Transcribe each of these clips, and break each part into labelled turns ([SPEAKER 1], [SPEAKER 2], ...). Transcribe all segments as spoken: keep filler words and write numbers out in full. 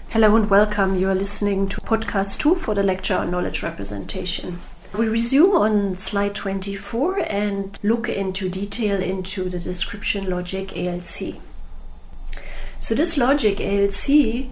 [SPEAKER 1] Hello and welcome. You are listening to podcast two for the lecture on knowledge representation. We resume on slide twenty-four and look into detail into the description logic A L C. So this logic A L C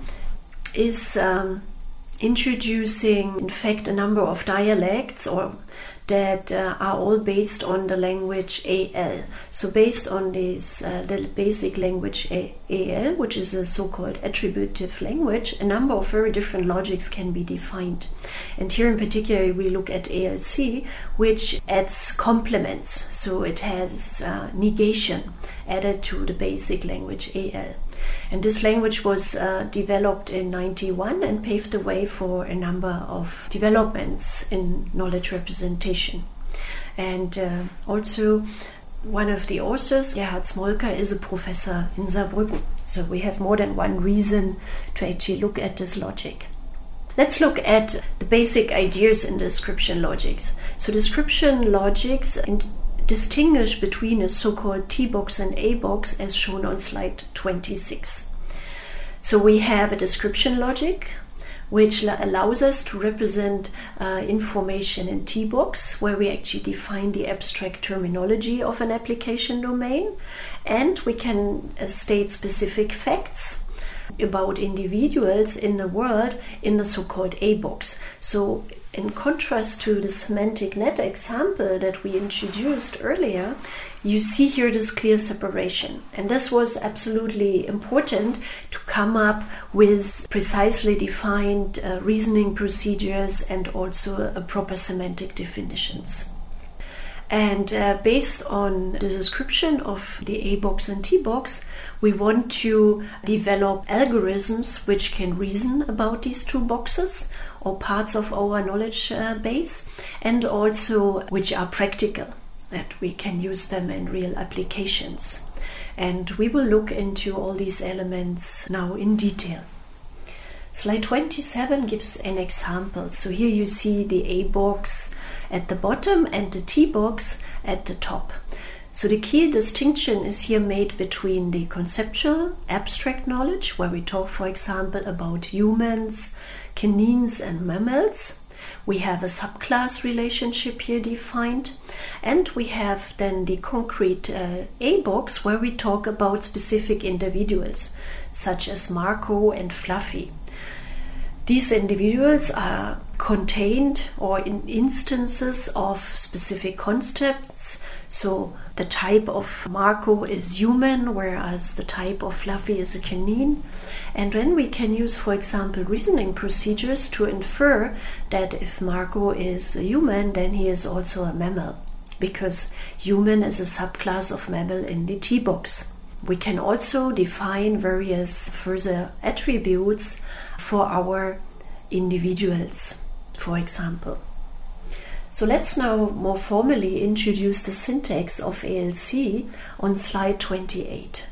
[SPEAKER 1] is um, introducing, in fact, a number of dialects or that uh, are all based on the language A L. So based on this, uh, the basic language A L, which is a so-called attributive language, a number of very different logics can be defined. And here in particular we look at A L C, which adds complements. So it has uh, negation added to the basic language A L. And this language was uh, developed in ninety-one and paved the way for a number of developments in knowledge representation. And uh, also one of the authors, Gerhard Smolka, is a professor in Saarbrücken. So we have more than one reason to actually look at this logic. Let's look at the basic ideas in description logics. So description logics in distinguish between a so-called T-box and A-box as shown on slide twenty-six. So we have a description logic which allows us to represent uh, information in T-box, where we actually define the abstract terminology of an application domain, and we can uh, state specific facts about individuals in the world in the so-called A-box. So in contrast to the semantic net example that we introduced earlier, you see here this clear separation. And this was absolutely important to come up with precisely defined uh, reasoning procedures and also uh, proper semantic definitions. And uh, based on the description of the A-box and T-box, we want to develop algorithms which can reason about these two boxes or parts of our knowledge uh, base, and also which are practical, that we can use them in real applications. And we will look into all these elements now in detail. Slide twenty-seven gives an example. So here you see the A-box at the bottom and the T-box at the top. So the key distinction is here made between the conceptual, abstract knowledge, where we talk, for example, about humans, canines and mammals. We have a subclass relationship here defined, and we have then the concrete uh, A-box, where we talk about specific individuals, such as Marco and Fluffy. These individuals are contained or in instances of specific concepts. So the type of Marco is human, whereas the type of Fluffy is a canine. And then we can use, for example, reasoning procedures to infer that if Marco is a human, then he is also a mammal, because human is a subclass of mammal in the T-box. We can also define various further attributes for our individuals, for example. So let's now more formally introduce the syntax of A L C on slide twenty-eight.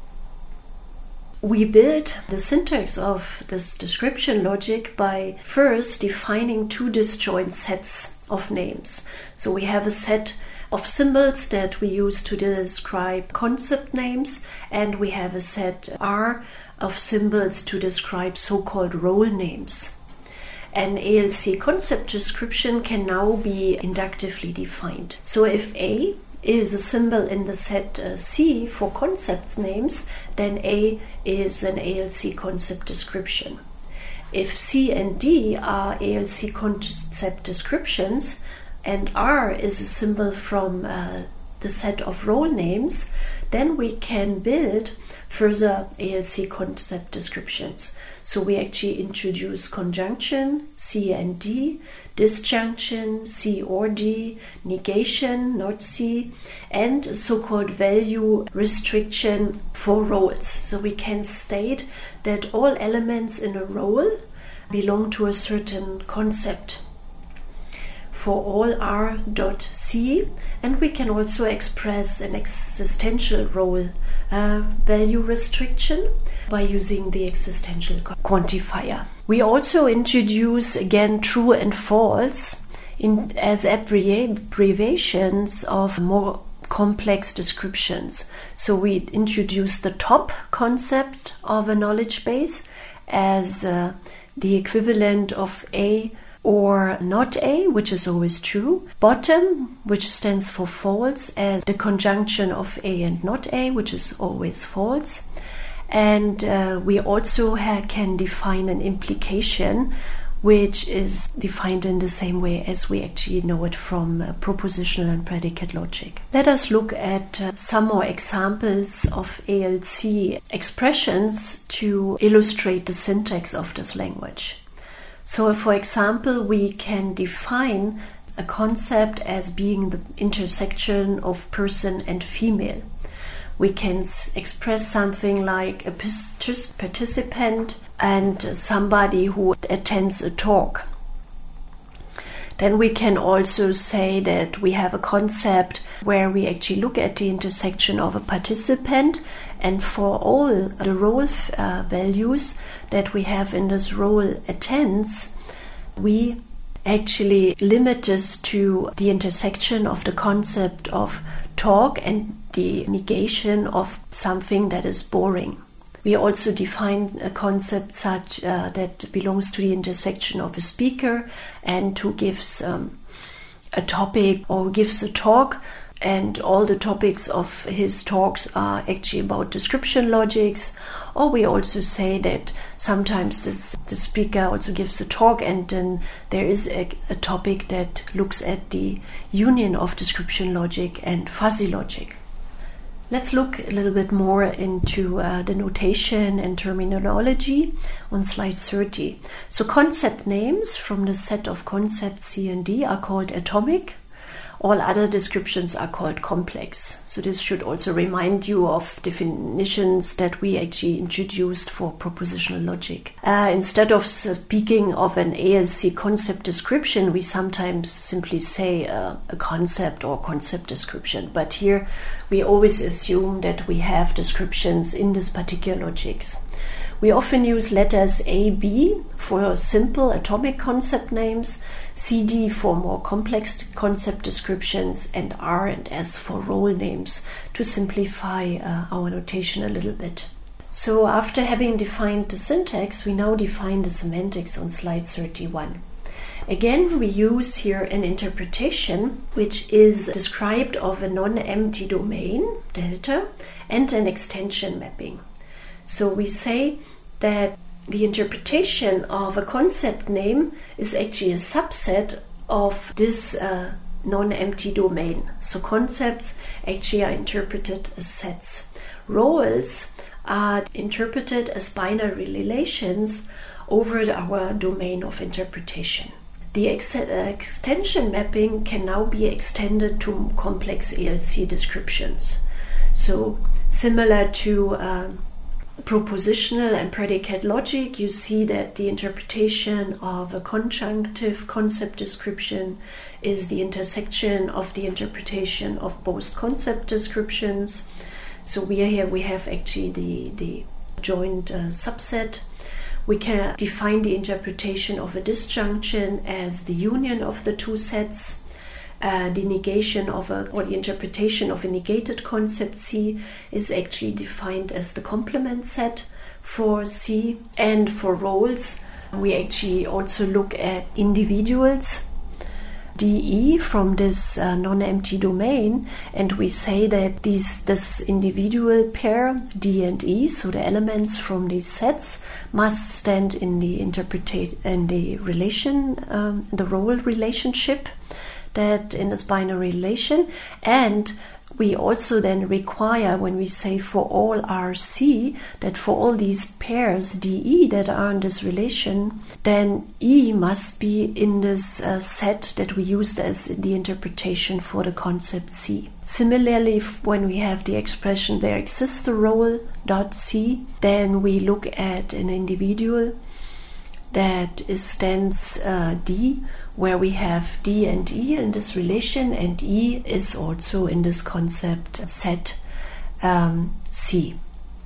[SPEAKER 1] We build the syntax of this description logic by first defining two disjoint sets of names. So we have a set of symbols that we use to describe concept names, and we have a set R of symbols to describe so-called role names. An A L C concept description can now be inductively defined. So if A is a symbol in the set uh, C for concept names, then A is an A L C concept description. If C and D are A L C concept descriptions, and R is a symbol from uh, the set of role names, then we can build further A L C concept descriptions. So we actually introduce conjunction, C and D, disjunction, C or D, negation, not C, and a so-called value restriction for roles. So we can state that all elements in a role belong to a certain concept for all R dot C, and we can also express an existential role uh, value restriction by using the existential quantifier. We also introduce again true and false in, as abbreviations of more complex descriptions. So we introduce the top concept of a knowledge base as uh, the equivalent of A or not A, which is always true. Bottom, which stands for false, as the conjunction of A and not A, which is always false. And uh, we also ha- can define an implication, which is defined in the same way as we actually know it from uh, propositional and predicate logic. Let us look at uh, some more examples of A L C expressions to illustrate the syntax of this language. So, for example, we can define a concept as being the intersection of person and female. We can s- express something like a pis- participant and somebody who attends a talk. Then we can also say that we have a concept where we actually look at the intersection of a participant, and for all the role uh, values that we have in this role attends, we actually limit this to the intersection of the concept of talk and the negation of something that is boring. We also define a concept such uh, that belongs to the intersection of a speaker and who gives um, a topic or gives a talk, and all the topics of his talks are actually about description logics. Or we also say that sometimes this, the speaker also gives a talk, and then there is a, a topic that looks at the union of description logic and fuzzy logic. Let's look a little bit more into uh, the notation and terminology on slide thirty. So concept names from the set of concepts C and D are called atomic. All other descriptions are called complex. So this should also remind you of definitions that we actually introduced for propositional logic. Uh, instead of speaking of an A L C concept description, we sometimes simply say uh, a concept or concept description. But here we always assume that we have descriptions in this particular logics. We often use letters A, B for simple atomic concept names, C, D for more complex concept descriptions, and R and S for role names to simplify uh, our notation a little bit. So after having defined the syntax, we now define the semantics on slide thirty-one. Again, we use here an interpretation which is described of a non-empty domain, delta, and an extension mapping. So we say that the interpretation of a concept name is actually a subset of this uh, non-empty domain. So concepts actually are interpreted as sets. Roles are interpreted as binary relations over our domain of interpretation. The ex- uh, extension mapping can now be extended to complex A L C descriptions. So similar to uh, propositional and predicate logic, you see that the interpretation of a conjunctive concept description is the intersection of the interpretation of both concept descriptions. So we are here, we have actually the, the joint uh, subset. We can define the interpretation of a disjunction as the union of the two sets. Uh, the negation of a, or the interpretation of a negated concept C is actually defined as the complement set for C. And for roles, we actually also look at individuals, D E, from this uh, non-empty domain, and we say that these this individual pair D and E, so the elements from these sets, must stand in the interpretate in the relation, um, the role relationship. That in this binary relation, and we also then require, when we say for all R C, that for all these pairs D E that are in this relation, then E must be in this uh, set that we used as the interpretation for the concept C. Similarly, if, when we have the expression there exists a role dot C, then we look at an individual that is stands uh, D, where we have D and E in this relation, and E is also in this concept set um, C.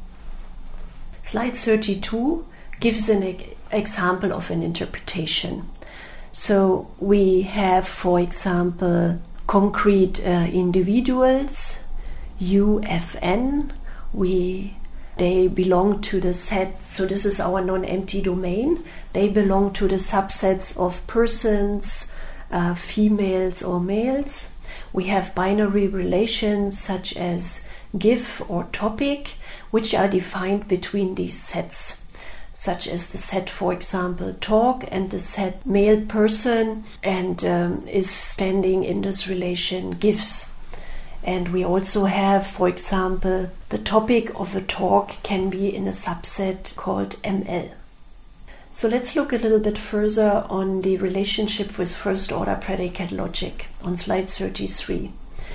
[SPEAKER 1] Slide thirty-two gives an e- example of an interpretation. So we have, for example, concrete uh, individuals, U F N. We they belong to the set, so this is our non-empty domain. They belong to the subsets of persons, uh, females or males. We have binary relations such as GIF or topic, which are defined between these sets, such as the set, for example, talk, and the set male person, and um, is standing in this relation GIFs. And we also have, for example, the topic of a talk can be in a subset called M L. So let's look a little bit further on the relationship with first-order predicate logic on slide thirty-three.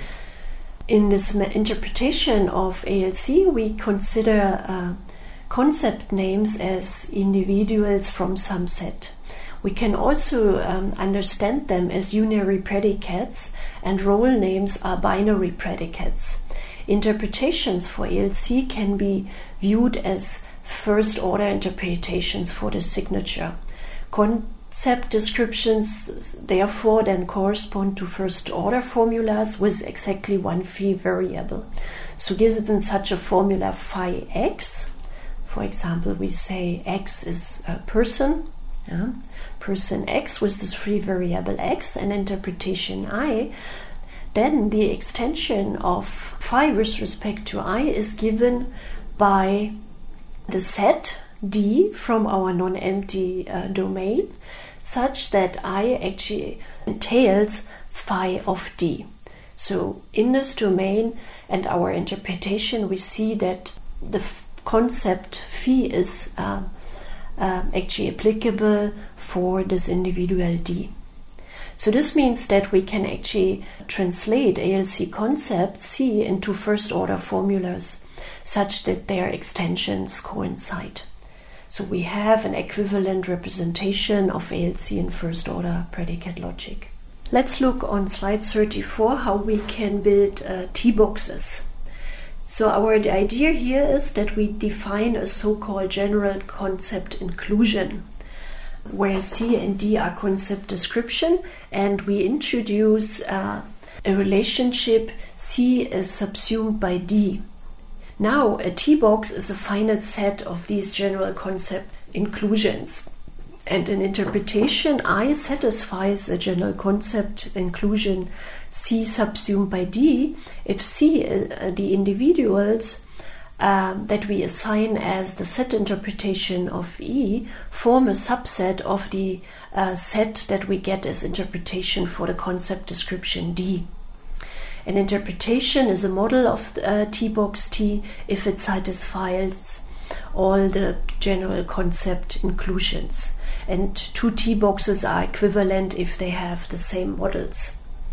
[SPEAKER 1] In this interpretation of A L C, we consider uh, concept names as individuals from some set. We can also um, understand them as unary predicates, and role names are binary predicates. Interpretations for A L C can be viewed as first-order interpretations for the signature. Concept descriptions, therefore, then correspond to first-order formulas with exactly one free variable. So given such a formula phi x, for example, we say x is a person, yeah, person x with this free variable x, and interpretation I, then the extension of phi with respect to I is given by the set D from our non-empty uh, domain, such that I actually entails phi of D. So in this domain and our interpretation, we see that the f- concept phi is uh, uh, actually applicable for this individual D. So this means that we can actually translate A L C concept C into first-order formulas such that their extensions coincide. So we have an equivalent representation of A L C in first-order predicate logic. Let's look on slide thirty-four how we can build uh, T-boxes. So our idea here is that we define a so-called general concept inclusion, where C and D are concept description, and we introduce uh, a relationship C is subsumed by D. Now, a T-box is a finite set of these general concept inclusions, and an interpretation I satisfies a general concept inclusion C subsumed by D if C, uh, the individuals Um, that we assign as the set interpretation of E, form a subset of the uh, set that we get as interpretation for the concept description D. An interpretation is a model of uh, T-box T if it satisfies all the general concept inclusions. And two T-boxes are equivalent if they have the same models.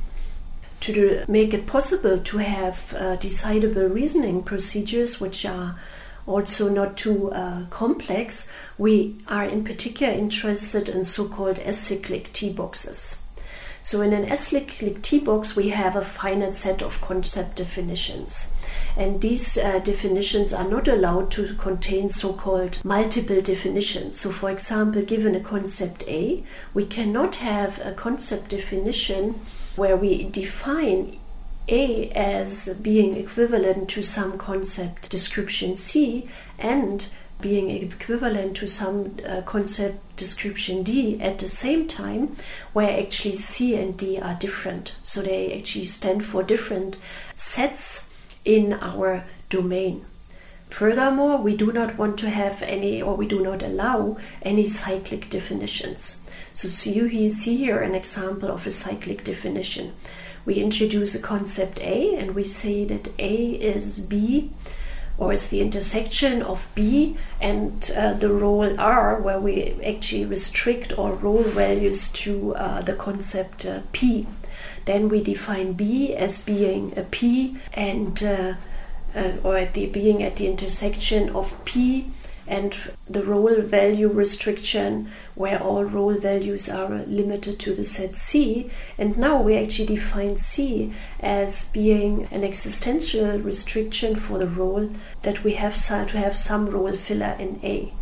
[SPEAKER 1] To do, make it possible to have uh, decidable reasoning procedures, which are also not too uh, complex, we are in particular interested in so-called acyclic T-boxes. So in an acyclic T-box, we have a finite set of concept definitions. And these uh, definitions are not allowed to contain so-called multiple definitions. So for example, given a concept A, we cannot have a concept definition where we define A as being equivalent to some concept description C and being equivalent to some uh, concept description D at the same time, where actually C and D are different. So they actually stand for different sets in our domain. Furthermore, we do not want to have any, or we do not allow any cyclic definitions. So you see here an example of a cyclic definition. We introduce a concept A and we say that A is B, or is the intersection of B and uh, the role R, where we actually restrict all role values to uh, the concept uh, P. Then we define B as being a P and uh, uh, or at the, being at the intersection of P and the role value restriction, where all role values are limited to the set C. And now we actually define C as being an existential restriction for the role that we have to have some role filler in A.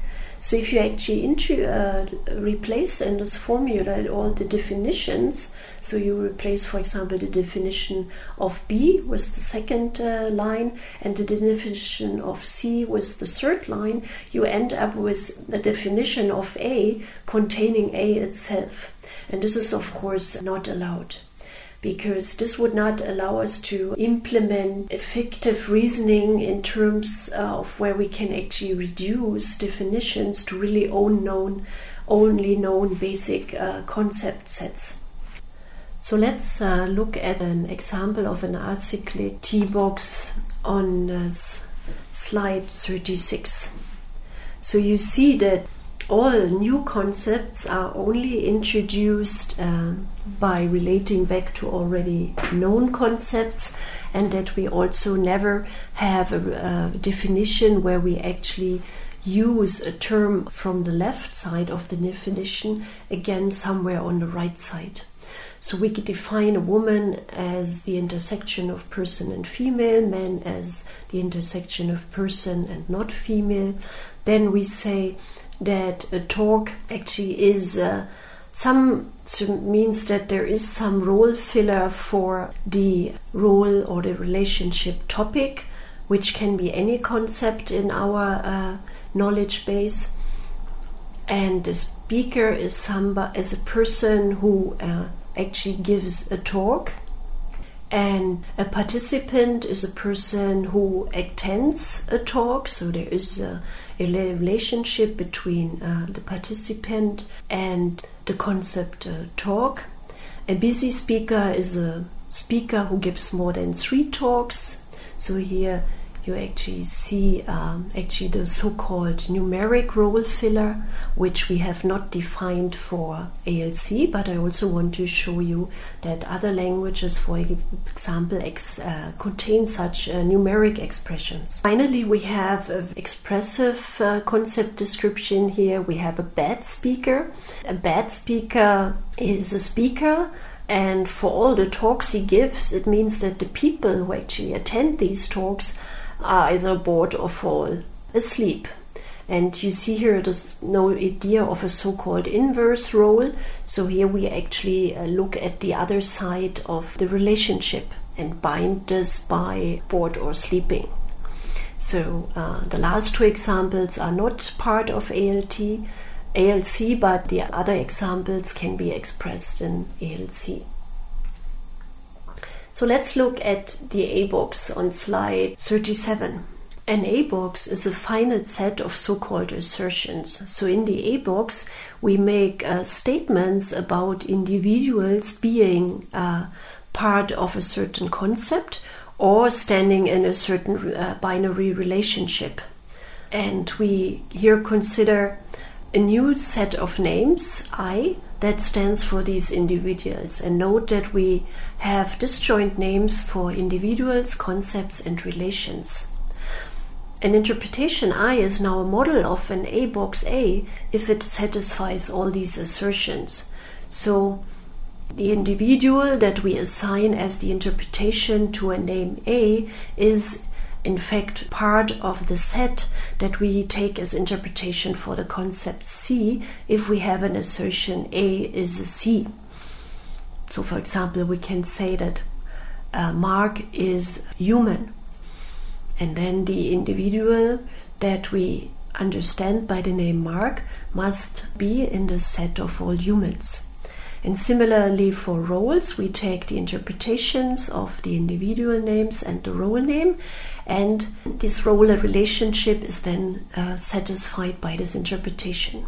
[SPEAKER 1] So if you actually into, uh, replace in this formula all the definitions, so you replace, for example, the definition of B with the second uh, line and the definition of C with the third line, you end up with the definition of A containing A itself. And this is, of course, not allowed, because this would not allow us to implement effective reasoning in terms of where we can actually reduce definitions to really own known, only known basic uh, concept sets. So let's uh, look at an example of an acyclic T-box on uh, slide thirty-six. So you see that all new concepts are only introduced uh, by relating back to already known concepts, and that we also never have a, a definition where we actually use a term from the left side of the definition again somewhere on the right side. So we could define a woman as the intersection of person and female, man as the intersection of person and not female. Then we say that a talk actually is uh, some so means that there is some role filler for the role or the relationship topic, which can be any concept in our uh, knowledge base. And the speaker is somebody, is a person who uh, actually gives a talk, and a participant is a person who attends a talk. So there is a, a relationship between uh, the participant and the concept uh, talk. A busy speaker is a speaker who gives more than three talks. So here you actually see um, actually the so-called numeric role filler, which we have not defined for A L C, but I also want to show you that other languages, for example, ex, uh, contain such uh, numeric expressions. Finally, we have an expressive uh, concept description here. We have a bad speaker. A bad speaker is a speaker, and for all the talks he gives, it means that the people who actually attend these talks are either bored or fall asleep. And you see here there's no idea of a so-called inverse role. So here we actually uh, look at the other side of the relationship and bind this by bored or sleeping. So uh, the last two examples are not part of A L T, A L C, but the other examples can be expressed in A L C. So let's look at the A-box on slide thirty-seven. An A-box is a finite set of so-called assertions. So in the A-box we make uh, statements about individuals being uh, part of a certain concept or standing in a certain uh, binary relationship. And we here consider a new set of names, I, that stands for these individuals. And note that we have disjoint names for individuals, concepts, and relations. An interpretation I is now a model of an A box A if it satisfies all these assertions. So the individual that we assign as the interpretation to a name A is in fact part of the set that we take as interpretation for the concept C if we have an assertion A is a C. So for example, we can say that uh, Mark is human, and then the individual that we understand by the name Mark must be in the set of all humans. And similarly for roles, we take the interpretations of the individual names and the role name, and this role relationship is then uh, satisfied by this interpretation.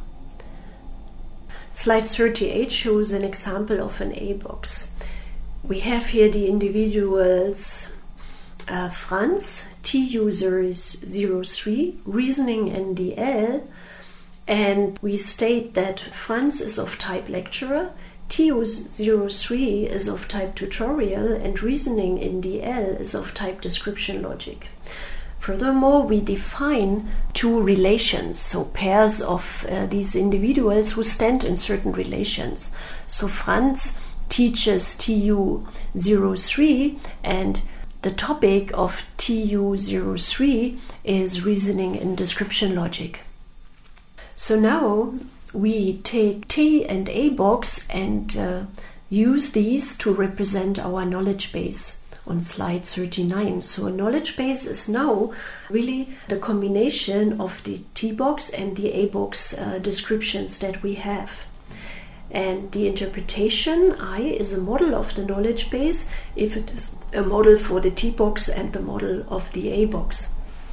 [SPEAKER 1] Slide thirty-eight shows an example of an A-box. We have here the individuals uh, Franz, T user is zero three, reasoning N D L, and we state that Franz is of type lecturer, T U zero three is of type tutorial, and reasoning N D L is of type description logic. Furthermore, we define two relations, so pairs of uh, these individuals who stand in certain relations. So Franz teaches T U zero three, and the topic of T U zero three is reasoning and description logic. So now we take T and A box and uh, use these to represent our knowledge base on slide thirty-nine. So a knowledge base is now really the combination of the T box and the A box uh, descriptions that we have. And the interpretation I is a model of the knowledge base if it is a model for the T box and the model of the A box.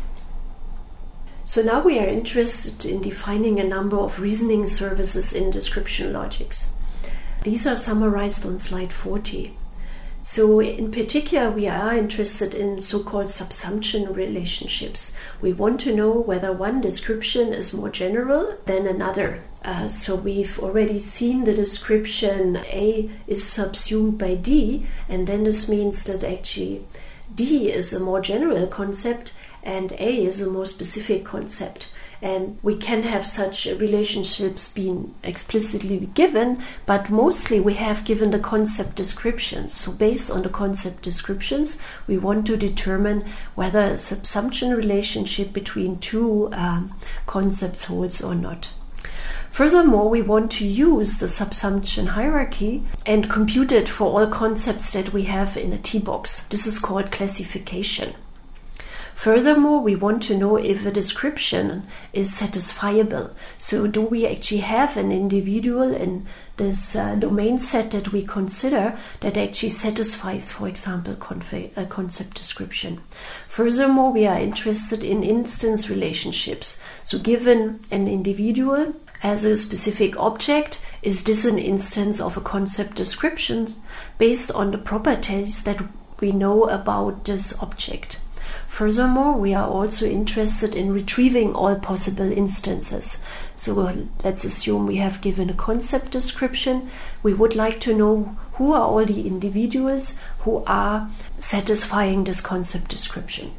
[SPEAKER 1] So now we are interested in defining a number of reasoning services in description logics. These are summarized on slide forty. So in particular, we are interested in so-called subsumption relationships. We want to know whether one description is more general than another. Uh, so we've already seen the description A is subsumed by D, and then this means that actually D is a more general concept and A is a more specific concept. And we can have such relationships being explicitly given, but mostly we have given the concept descriptions. So based on the concept descriptions, we want to determine whether a subsumption relationship between two um, concepts holds or not. Furthermore, we want to use the subsumption hierarchy and compute it for all concepts that we have in a T box. This is called classification. Furthermore, we want to know if a description is satisfiable. So do we actually have an individual in this uh, domain set that we consider that actually satisfies, for example, conf- a concept description. Furthermore, we are interested in instance relationships. So given an individual as a specific object, is this an instance of a concept description based on the properties that we know about this object? Furthermore, we are also interested in retrieving all possible instances. So let's assume we have given a concept description. We would like to know who are all the individuals who are satisfying this concept description.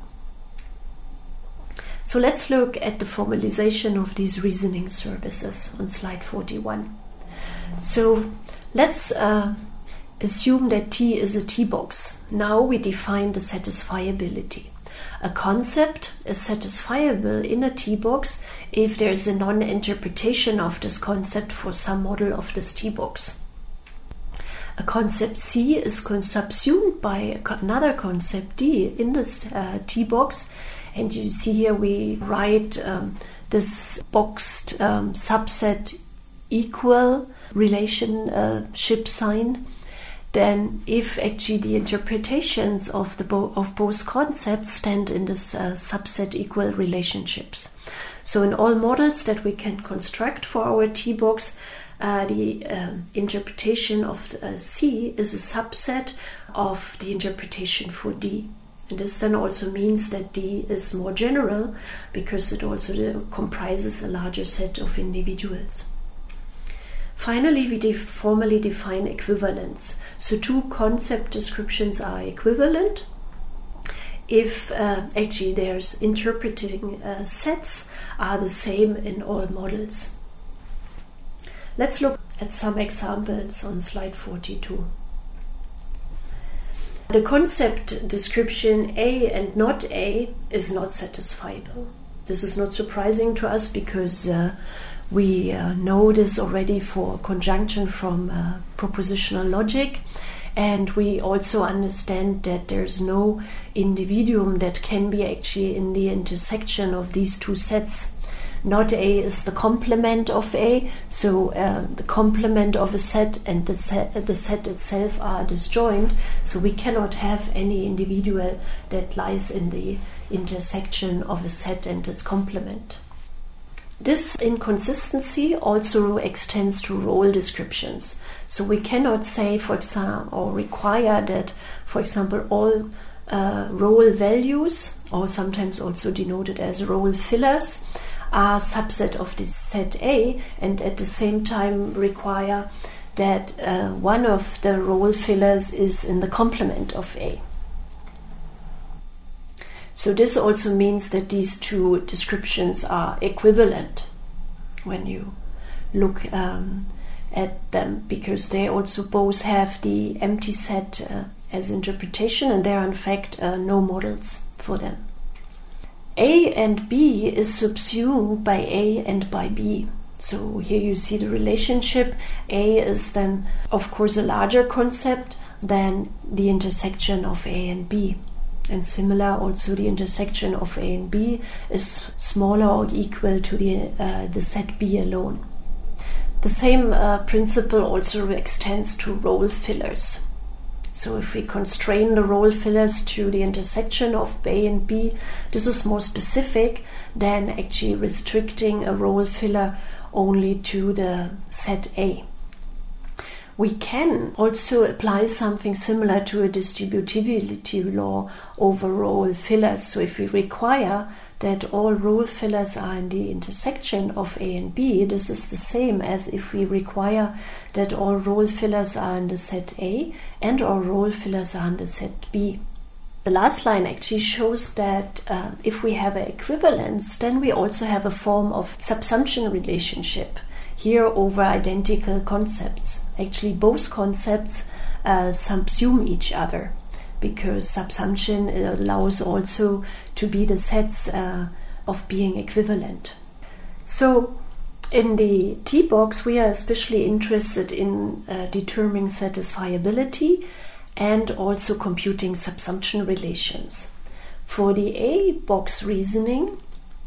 [SPEAKER 1] So let's look at the formalization of these reasoning services on slide forty-one. So let's uh, assume that T is a T box. Now we define the satisfiability. A concept is satisfiable in a T box if there is a non-interpretation of this concept for some model of this T box. A concept C is subsumed by another concept D in this uh, T box, and you see here we write um, this boxed um, subset equal relationship sign. Then if actually the interpretations of the bo- of both concepts stand in this uh, subset equal relationships. So in all models that we can construct for our T box, uh, the uh, interpretation of uh, C is a subset of the interpretation for D. And this then also means that D is more general because it also comprises a larger set of individuals. Finally, we def- formally define equivalence. So two concept descriptions are equivalent if uh, actually there's interpreting uh, sets are the same in all models. Let's look at some examples on slide forty-two. The concept description A and not A is not satisfiable. This is not surprising to us because uh, we uh, know this already for conjunction from uh, propositional logic, and we also understand that there's no individuum that can be actually in the intersection of these two sets. Not A is the complement of A, so uh, the complement of a set and the set, the set itself are disjoint, so we cannot have any individual that lies in the intersection of a set and its complement. This inconsistency also extends to role descriptions. So we cannot say, for example, or require that, for example, all uh, role values, or sometimes also denoted as role fillers, are subset of this set A, and at the same time require that uh, one of the role fillers is in the complement of A. So this also means that these two descriptions are equivalent when you look um, at them, because they also both have the empty set uh, as interpretation, and there are in fact uh, no models for them. A and B is subsumed by A and by B. So here you see the relationship. A is then, of course, a larger concept than the intersection of A and B. And similar, also the intersection of A and B is smaller or equal to the, uh, the set B alone. The same uh, principle also extends to role fillers. So if we constrain the role fillers to the intersection of A and B, this is more specific than actually restricting a role filler only to the set A. We can also apply something similar to a distributivity law over role fillers. So if we require that all role fillers are in the intersection of A and B, this is the same as if we require that all role fillers are in the set A and all role fillers are in the set B. The last line actually shows that uh, if we have an equivalence, then we also have a form of subsumption relationship here over identical concepts. Actually, both concepts uh, subsume each other, because subsumption allows also to be the sets uh, of being equivalent. So in the T-box, we are especially interested in uh, determining satisfiability and also computing subsumption relations. For the A-box reasoning,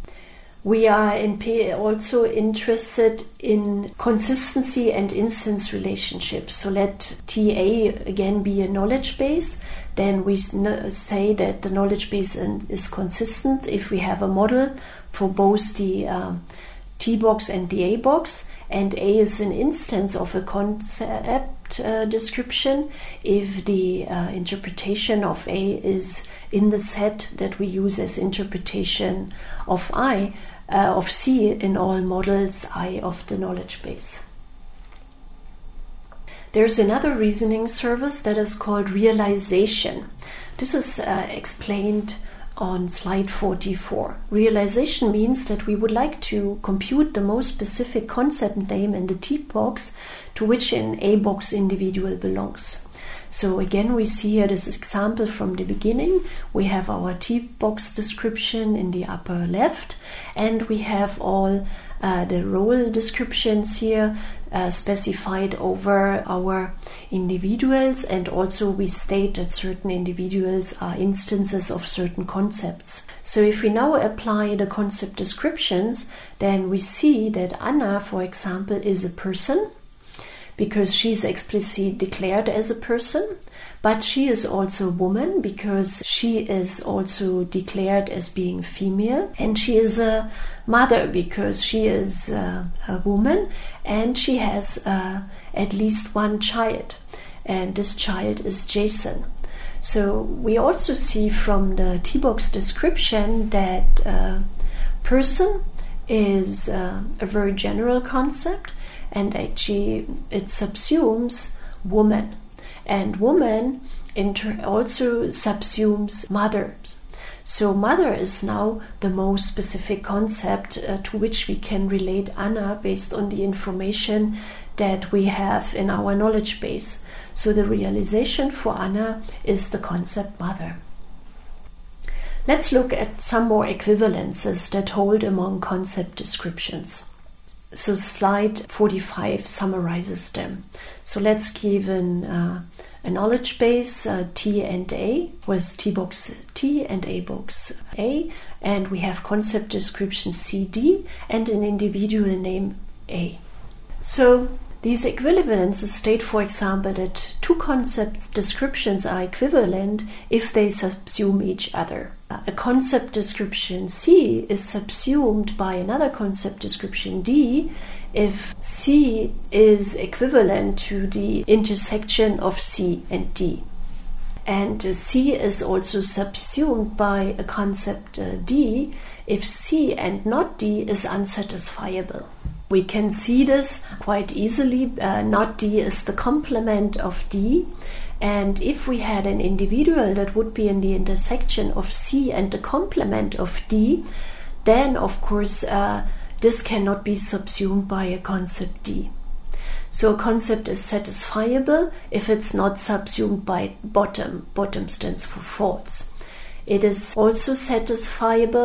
[SPEAKER 1] we are in P also interested in consistency and instance relationships. So let T A again be a knowledge base. Then we say that the knowledge base is consistent if we have a model for both the uh, T-box and the A-box. And A is an instance of a concept uh, description if the uh, interpretation of A is in the set that we use as interpretation of I, uh, of C in all models I of the knowledge base. There's another reasoning service that is called realization. This is uh, explained on slide forty-four. Realization means that we would like to compute the most specific concept name in the T-box to which an A-box individual belongs. So again, we see here this example from the beginning. We have our T-box description in the upper left, and we have all uh, the role descriptions here uh, specified over our individuals, and also we state that certain individuals are instances of certain concepts. So if we now apply the concept descriptions, then we see that Anna, for example, is a person, because she's explicitly declared as a person, but she is also a woman because she is also declared as being female, and she is a mother because she is a, a woman, and she has uh, at least one child, and this child is Jason. So we also see from the T-box description that uh, person is uh, a very general concept, and actually it subsumes woman, and woman inter- also subsumes mothers. So mother is now the most specific concept uh, to which we can relate Anna based on the information that we have in our knowledge base. So the realization for Anna is the concept mother. Let's look at some more equivalences that hold among concept descriptions. So slide forty-five summarizes them. So let's give an, uh, a knowledge base uh, T and A with T-box T and A-box A, and we have concept description C D and an individual name A. So these equivalences state, for example, that two concept descriptions are equivalent if they subsume each other. A concept description C is subsumed by another concept description D if C is equivalent to the intersection of C and D. And uh, C is also subsumed by a concept uh, D if C and not D is unsatisfiable. We can see this quite easily. Uh, not D is the complement of D. And if we had an individual that would be in the intersection of C and the complement of D, then of course uh, this cannot be subsumed by a concept D. So a concept is satisfiable if it's not subsumed by bottom. Bottom stands for false. It is also satisfiable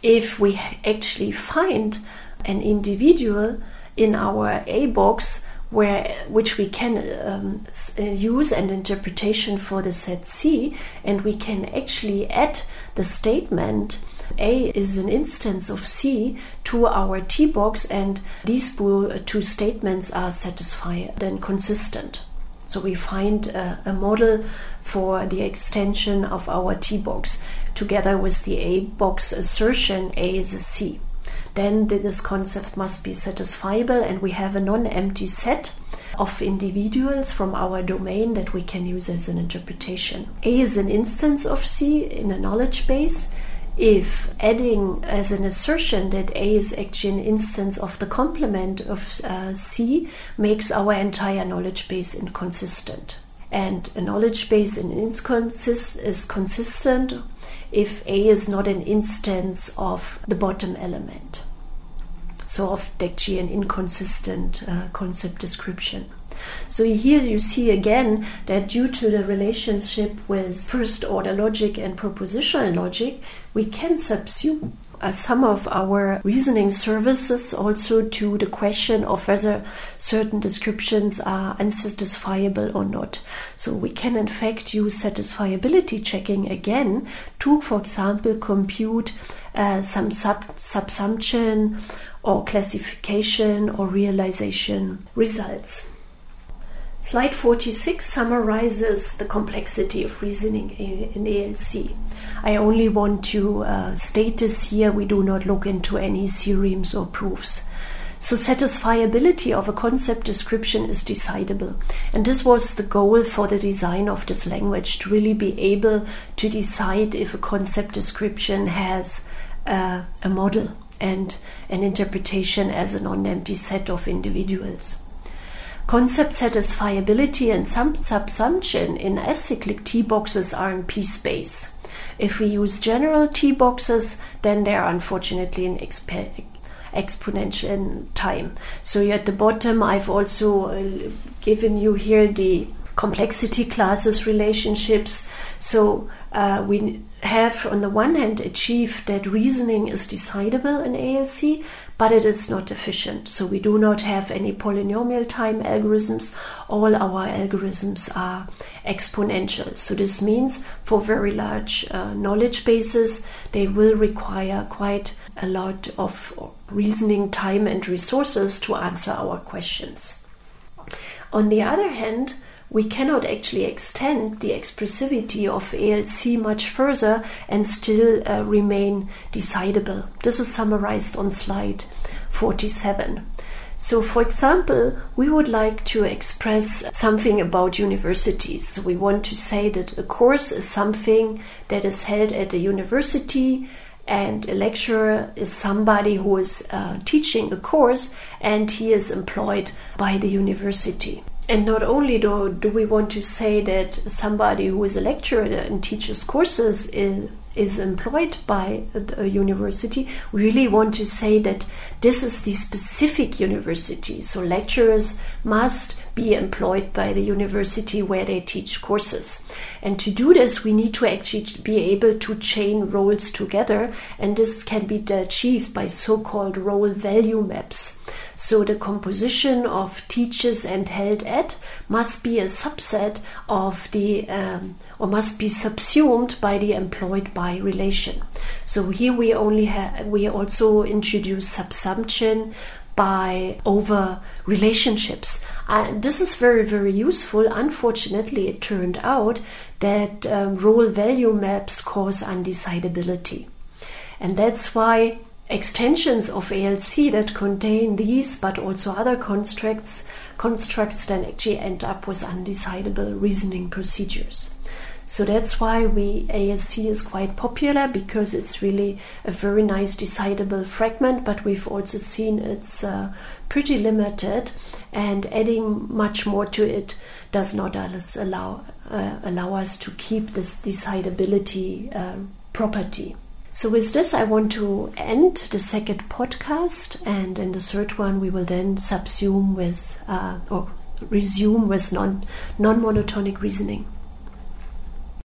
[SPEAKER 1] if we actually find an individual in our A box where which we can um, use an interpretation for the set C, and we can actually add the statement A is an instance of C to our T box, and these two statements are satisfied and consistent. So we find a, a model for the extension of our T box together with the A box assertion A is a C. Then this concept must be satisfiable, and we have a non-empty set of individuals from our domain that we can use as an interpretation. A is an instance of C in a knowledge base. If adding as an assertion that A is actually an instance of the complement of uh, C makes our entire knowledge base inconsistent. And a knowledge base in inconsist is consistent if A is not an instance of the bottom element. So of actually an inconsistent uh, concept description. So here you see again that due to the relationship with first order logic and propositional logic, we can subsume uh, some of our reasoning services also to the question of whether certain descriptions are unsatisfiable or not. So we can in fact use satisfiability checking again to, for example, compute uh, some sub- subsumption or classification or realization results. Slide forty-six summarizes the complexity of reasoning in A L C. I only want to uh, state this here. We do not look into any theorems or proofs. So satisfiability of a concept description is decidable. And this was the goal for the design of this language, to really be able to decide if a concept description has uh, a model and an interpretation as a non-empty set of individuals. Concept satisfiability and subsumption in acyclic T-boxes are in P-space. If we use general T-boxes, then they are unfortunately in exp- exponential time. So here at the bottom, I've also uh, given you here the complexity classes relationships. So uh, we have on the one hand achieved that reasoning is decidable in A L C, but it is not efficient. So we do not have any polynomial time algorithms. All our algorithms are exponential. So this means for very large uh, knowledge bases, they will require quite a lot of reasoning time and resources to answer our questions. On the other hand, we cannot actually extend the expressivity of A L C much further and still uh, remain decidable. This is summarized on slide forty-seven. So, for example, we would like to express something about universities. So we want to say that a course is something that is held at a university, and a lecturer is somebody who is uh, teaching a course, and he is employed by the university. And not only do, do we want to say that somebody who is a lecturer and teaches courses is, is employed by a, a university, we really want to say that this is the specific university. So lecturers must be employed by the university where they teach courses. And to do this, we need to actually be able to chain roles together, and this can be achieved by so-called role value maps. So the composition of teaches and held at must be a subset of the, um, or must be subsumed by the employed by relation. So here we only have, we also introduce subsumption by over relationships. Uh, this is very, very useful. Unfortunately, it turned out that um, role value maps cause undecidability. And that's why extensions of A L C that contain these but also other constructs constructs then actually end up with undecidable reasoning procedures. So that's why we A L C is quite popular, because it's really a very nice decidable fragment, but we've also seen it's uh, pretty limited, and adding much more to it does not allow uh, allow us to keep this decidability uh, property. So with this, I want to end the second podcast, and in the third one, we will then subsume with uh, or resume with non non-monotonic reasoning.